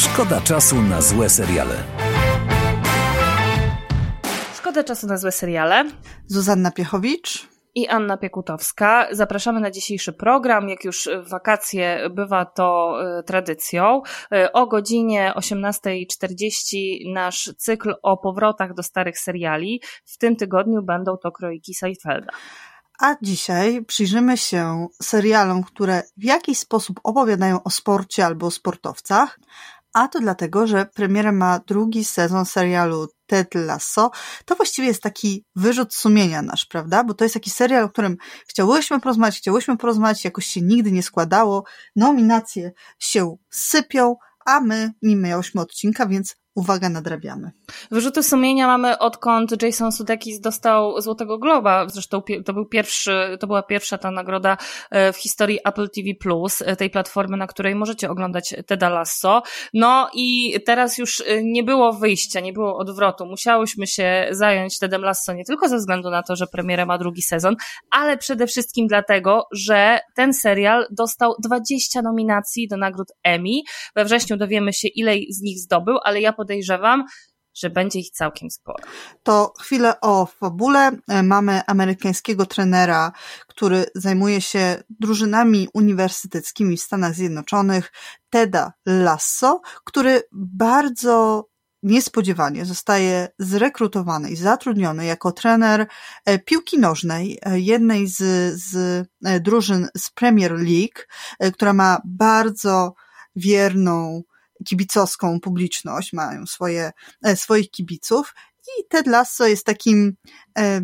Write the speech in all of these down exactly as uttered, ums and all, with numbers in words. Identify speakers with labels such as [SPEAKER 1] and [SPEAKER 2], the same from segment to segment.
[SPEAKER 1] Szkoda czasu na złe seriale.
[SPEAKER 2] Szkoda czasu na złe seriale.
[SPEAKER 3] Zuzanna Piechowicz
[SPEAKER 2] I Anna Piekutowska. Zapraszamy na dzisiejszy program. Jak już w wakacje bywa to y, tradycją. Y, o godzinie osiemnasta czterdzieści nasz cykl o powrotach do starych seriali. W tym tygodniu będą to Kroiki Seinfelda.
[SPEAKER 3] A dzisiaj przyjrzymy się serialom, które w jakiś sposób opowiadają o sporcie albo o sportowcach. A to dlatego, że premierę ma drugi sezon serialu Ted Lasso. To właściwie jest taki wyrzut sumienia nasz, prawda? Bo to jest taki serial, o którym chciałyśmy porozmawiać, chciałyśmy porozmawiać, jakoś się nigdy nie składało. Nominacje się sypią, a my nie miałyśmy odcinka, więc uwaga, nadrabiamy.
[SPEAKER 2] Wyrzuty sumienia mamy odkąd Jason Sudeikis dostał Złotego Globa. Zresztą to był pierwszy, to była pierwsza ta nagroda w historii Apple T V plus, tej platformy, na której możecie oglądać Teda Lasso. No i teraz już nie było wyjścia, nie było odwrotu. Musiałyśmy się zająć Tedem Lasso nie tylko ze względu na to, że premierę ma drugi sezon, ale przede wszystkim dlatego, że ten serial dostał dwadzieścia nominacji do nagród Emmy. We wrześniu dowiemy się, ile z nich zdobył, ale ja podejrzewam, że będzie ich całkiem sporo.
[SPEAKER 3] To chwilę o fabule. Mamy amerykańskiego trenera, który zajmuje się drużynami uniwersyteckimi w Stanach Zjednoczonych, Teda Lasso, który bardzo niespodziewanie zostaje zrekrutowany i zatrudniony jako trener piłki nożnej, jednej z, z drużyn z Premier League, która ma bardzo wierną kibicowską publiczność, mają swoje, swoich kibiców i Ted Lasso jest takim e,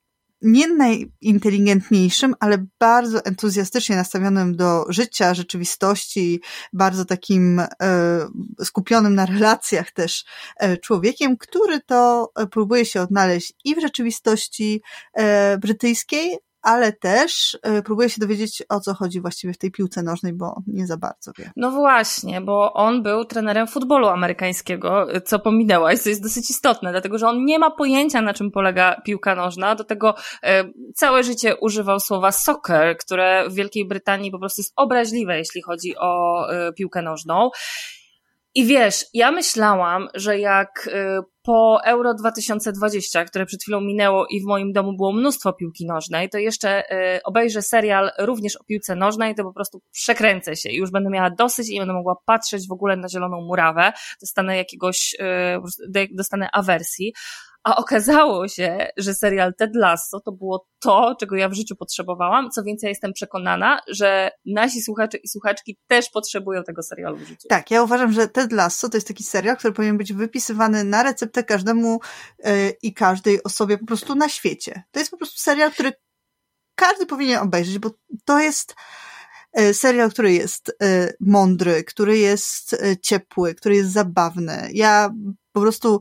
[SPEAKER 3] nie najinteligentniejszym, ale bardzo entuzjastycznie nastawionym do życia, rzeczywistości, bardzo takim e, skupionym na relacjach też e, człowiekiem, który to próbuje się odnaleźć i w rzeczywistości e, brytyjskiej, ale też próbuję się dowiedzieć, o co chodzi właściwie w tej piłce nożnej, bo nie za bardzo wie.
[SPEAKER 2] No właśnie, bo on był trenerem futbolu amerykańskiego, co pominęłaś, co jest dosyć istotne, dlatego że on nie ma pojęcia, na czym polega piłka nożna, do tego e, całe życie używał słowa soccer, które w Wielkiej Brytanii po prostu jest obraźliwe, jeśli chodzi o e, piłkę nożną. I wiesz, ja myślałam, że jak po Euro dwa tysiące dwadzieścia, które przed chwilą minęło i w moim domu było mnóstwo piłki nożnej, to jeszcze obejrzę serial również o piłce nożnej, to po prostu przekręcę się i już będę miała dosyć i nie będę mogła patrzeć w ogóle na zieloną murawę, dostanę jakiegoś, dostanę awersji. A okazało się, że serial Ted Lasso to było to, czego ja w życiu potrzebowałam. Co więcej, ja jestem przekonana, że nasi słuchacze i słuchaczki też potrzebują tego serialu w życiu.
[SPEAKER 3] Tak, ja uważam, że Ted Lasso to jest taki serial, który powinien być wypisywany na receptę każdemu yy, i każdej osobie po prostu na świecie. To jest po prostu serial, który każdy powinien obejrzeć, bo to jest serial, który jest mądry, który jest ciepły, który jest zabawny. Ja po prostu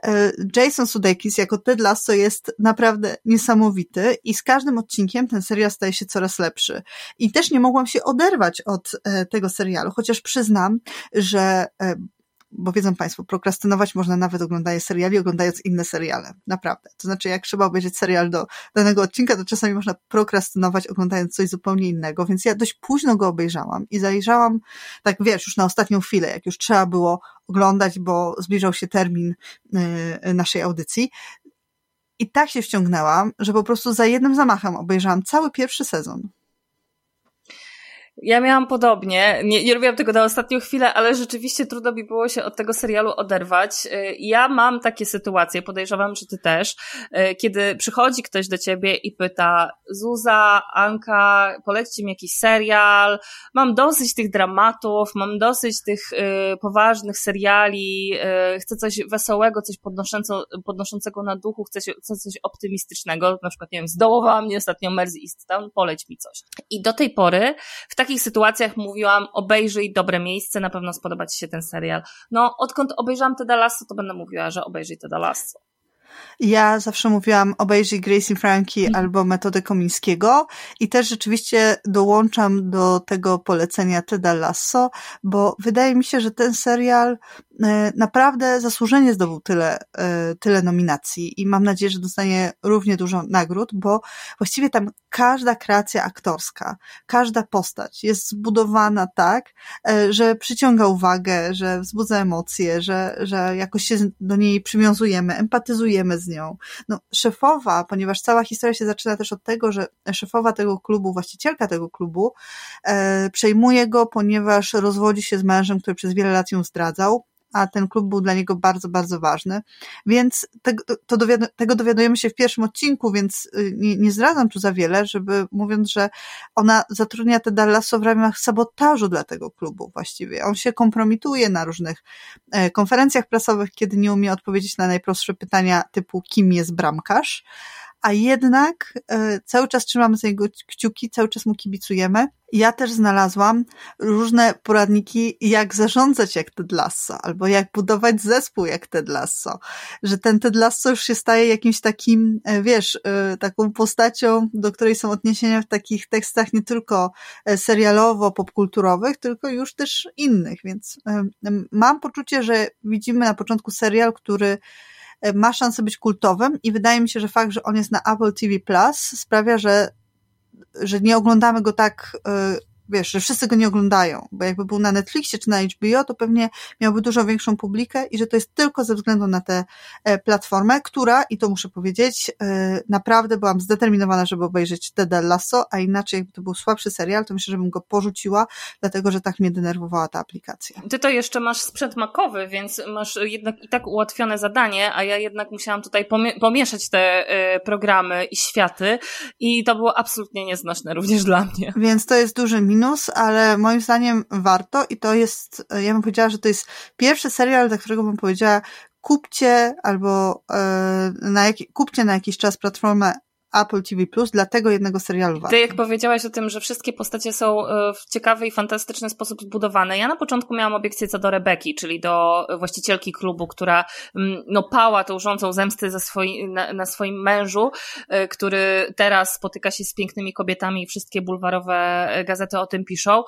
[SPEAKER 3] Jason Sudeikis jako Ted Lasso jest naprawdę niesamowity i z każdym odcinkiem ten serial staje się coraz lepszy. I też nie mogłam się oderwać od tego serialu, chociaż przyznam, że bo wiedzą Państwo, prokrastynować można nawet oglądając seriali, oglądając inne seriale. Naprawdę. To znaczy, jak trzeba obejrzeć serial do danego odcinka, to czasami można prokrastynować oglądając coś zupełnie innego, więc ja dość późno go obejrzałam i zajrzałam, tak wiesz, już na ostatnią chwilę, jak już trzeba było oglądać, bo zbliżał się termin yy, naszej audycji. I tak się wciągnęłam, że po prostu za jednym zamachem obejrzałam cały pierwszy sezon.
[SPEAKER 2] Ja miałam podobnie, nie, nie robiłam tego na ostatnią chwilę, ale rzeczywiście trudno mi było się od tego serialu oderwać. Ja mam takie sytuacje, podejrzewam, że ty też, kiedy przychodzi ktoś do ciebie i pyta: Zuza, Anka, polećcie mi jakiś serial, mam dosyć tych dramatów, mam dosyć tych y, poważnych seriali, y, chcę coś wesołego, coś podnoszącego na duchu, chcę, chcę coś optymistycznego, na przykład, nie wiem, zdołowała mnie ostatnio Mersey Easttown, poleć mi coś. I do tej pory w tak W takich sytuacjach mówiłam: obejrzyj Dobre miejsce, na pewno spodoba ci się ten serial. No, odkąd obejrzałam Teda Lasso, to będę mówiła, że obejrzyj Teda Lasso.
[SPEAKER 3] Ja zawsze mówiłam: obejrzyj Grace i Frankie mm. albo Metodę Komińskiego i też rzeczywiście dołączam do tego polecenia Teda Lasso, bo wydaje mi się, że ten serial naprawdę zasłużenie zdobył tyle, tyle nominacji i mam nadzieję, że dostanie równie dużo nagród, bo właściwie tam każda kreacja aktorska, każda postać jest zbudowana tak, że przyciąga uwagę, że wzbudza emocje, że, że jakoś się do niej przywiązujemy, empatyzujemy z nią. No, szefowa, ponieważ cała historia się zaczyna też od tego, że szefowa tego klubu, właścicielka tego klubu e, przejmuje go, ponieważ rozwodzi się z mężem, który przez wiele lat ją zdradzał, a ten klub był dla niego bardzo, bardzo ważny. Więc tego, to dowiad- tego dowiadujemy się w pierwszym odcinku, więc nie, nie zdradzam tu za wiele, żeby mówiąc, że ona zatrudnia Teda Lasso w ramach sabotażu dla tego klubu właściwie. On się kompromituje na różnych e, konferencjach prasowych, kiedy nie umie odpowiedzieć na najprostsze pytania typu kim jest bramkarz, a jednak e, cały czas trzymamy za niego kciuki, cały czas mu kibicujemy. Ja też znalazłam różne poradniki, jak zarządzać jak Ted Lasso, albo jak budować zespół jak Ted Lasso, że ten Ted Lasso już się staje jakimś takim, wiesz, taką postacią, do której są odniesienia w takich tekstach nie tylko serialowo-popkulturowych, tylko już też innych, więc mam poczucie, że widzimy na początku serial, który ma szansę być kultowym i wydaje mi się, że fakt, że on jest na Apple T V Plus sprawia, że że nie oglądamy go tak, wiesz, że wszyscy go nie oglądają, bo jakby był na Netflixie czy na H B O, to pewnie miałby dużo większą publikę i że to jest tylko ze względu na tę platformę, która, i to muszę powiedzieć, naprawdę byłam zdeterminowana, żeby obejrzeć Teda Lasso, a inaczej jakby to był słabszy serial, to myślę, że bym go porzuciła, dlatego, że tak mnie denerwowała ta aplikacja.
[SPEAKER 2] Ty to jeszcze masz sprzęt makowy, więc masz jednak i tak ułatwione zadanie, a ja jednak musiałam tutaj pomie- pomieszać te y, programy i światy i to było absolutnie nieznośne również dla mnie.
[SPEAKER 3] Więc to jest duży minus, ale moim zdaniem warto i to jest, ja bym powiedziała, że to jest pierwszy serial, dla którego bym powiedziała kupcie albo e, na jak, kupcie na jakiś czas platformę Apple T V Plus dla tego jednego serialu warto.
[SPEAKER 2] Ty jak powiedziałaś o tym, że wszystkie postacie są w ciekawy i fantastyczny sposób zbudowane. Ja na początku miałam obiekcję co do Rebeki, czyli do właścicielki klubu, która no pała tą rządzą zemsty za swoi, na, na swoim mężu, który teraz spotyka się z pięknymi kobietami i wszystkie bulwarowe gazety o tym piszą.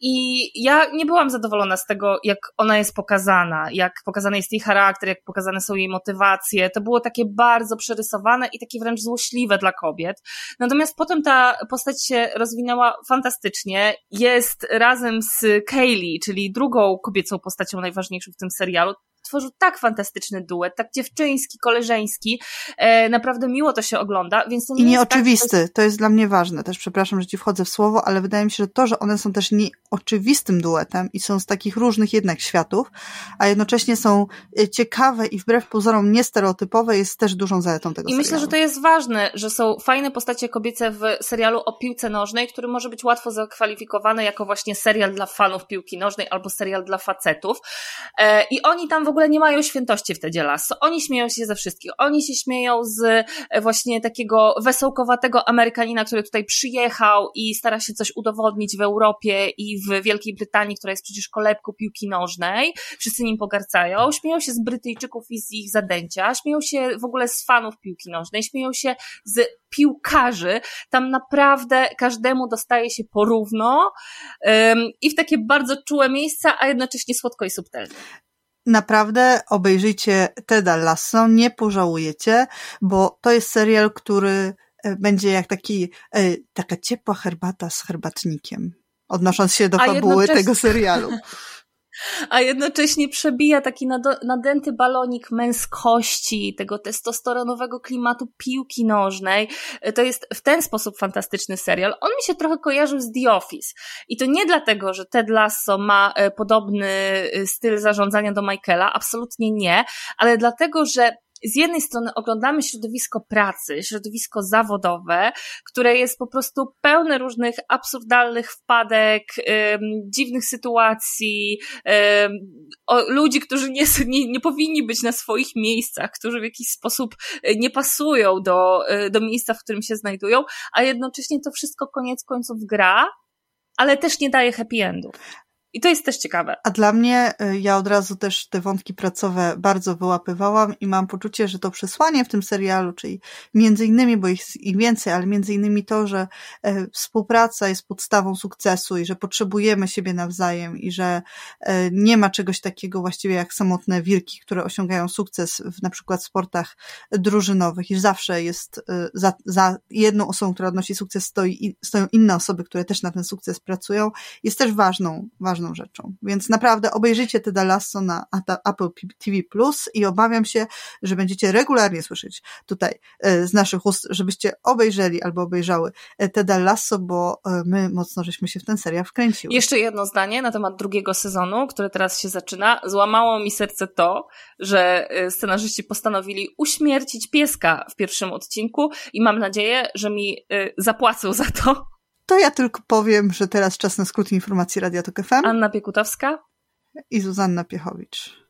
[SPEAKER 2] I ja nie byłam zadowolona z tego, jak ona jest pokazana, jak pokazany jest jej charakter, jak pokazane są jej motywacje. To było takie bardzo przerysowane i takie wręcz złośliwe dla kobiet. Natomiast potem ta postać się rozwinęła fantastycznie. Jest razem z Kaylee, czyli drugą kobiecą postacią najważniejszą w tym serialu. Tworzył tak fantastyczny duet, tak dziewczyński, koleżeński. E, naprawdę miło to się ogląda. Więc to nie
[SPEAKER 3] I nieoczywisty.
[SPEAKER 2] Tak, to, jest...
[SPEAKER 3] to jest dla mnie ważne. Też przepraszam, że ci wchodzę w słowo, ale wydaje mi się, że to, że one są też nieoczywistym duetem i są z takich różnych jednak światów, a jednocześnie są ciekawe i wbrew pozorom niestereotypowe, jest też dużą zaletą tego
[SPEAKER 2] I
[SPEAKER 3] serialu.
[SPEAKER 2] myślę, że to jest ważne, że są fajne postacie kobiece w serialu o piłce nożnej, który może być łatwo zakwalifikowany jako właśnie serial dla fanów piłki nożnej albo serial dla facetów. E, I oni tam w ogóle nie mają świętości w Tedzie Lasso. Oni śmieją się ze wszystkich. Oni się śmieją z właśnie takiego wesołkowatego Amerykanina, który tutaj przyjechał i stara się coś udowodnić w Europie i w Wielkiej Brytanii, która jest przecież kolebką piłki nożnej. Wszyscy nim pogarcają. Śmieją się z Brytyjczyków i z ich zadęcia. Śmieją się w ogóle z fanów piłki nożnej. Śmieją się z piłkarzy. Tam naprawdę każdemu dostaje się porówno um, i w takie bardzo czułe miejsca, a jednocześnie słodko i subtelnie.
[SPEAKER 3] Naprawdę obejrzyjcie Teda Lasso, nie pożałujecie, bo to jest serial, który będzie jak taki, taka ciepła herbata z herbatnikiem, odnosząc się do A fabuły jednocześnie... tego serialu.
[SPEAKER 2] A jednocześnie przebija taki nadęty balonik męskości, tego testosteronowego klimatu piłki nożnej. To jest w ten sposób fantastyczny serial. On mi się trochę kojarzył z The Office. I to nie dlatego, że Ted Lasso ma podobny styl zarządzania do Michaela, absolutnie nie, ale dlatego, że z jednej strony oglądamy środowisko pracy, środowisko zawodowe, które jest po prostu pełne różnych absurdalnych wpadek, ym, dziwnych sytuacji, ym, o, ludzi, którzy nie, nie, nie powinni być na swoich miejscach, którzy w jakiś sposób nie pasują do, do miejsca, w którym się znajdują, a jednocześnie to wszystko koniec końców gra, ale też nie daje happy endu. I to jest też ciekawe.
[SPEAKER 3] A dla mnie, ja od razu też te wątki pracowe bardzo wyłapywałam i mam poczucie, że to przesłanie w tym serialu, czyli między innymi, bo jest ich więcej, ale między innymi to, że e, współpraca jest podstawą sukcesu i że potrzebujemy siebie nawzajem i że e, nie ma czegoś takiego właściwie jak samotne wilki, które osiągają sukces w na przykład sportach drużynowych i że zawsze jest e, za, za jedną osobą, która odnosi sukces, stoi, stoją inne osoby, które też na ten sukces pracują, jest też ważną, ważną rzeczą. Więc naprawdę obejrzyjcie Teda Lasso na Apple T V plus i obawiam się, że będziecie regularnie słyszeć tutaj z naszych ust, żebyście obejrzeli albo obejrzały Teda Lasso, bo my mocno żeśmy się w ten serial wkręciły.
[SPEAKER 2] Jeszcze jedno zdanie na temat drugiego sezonu, który teraz się zaczyna. Złamało mi serce to, że scenarzyści postanowili uśmiercić pieska w pierwszym odcinku i mam nadzieję, że mi zapłacą za to.
[SPEAKER 3] To ja tylko powiem, że teraz czas na skrót informacji Radia Tok F M.
[SPEAKER 2] Anna Piekutowska
[SPEAKER 3] i Zuzanna Piechowicz.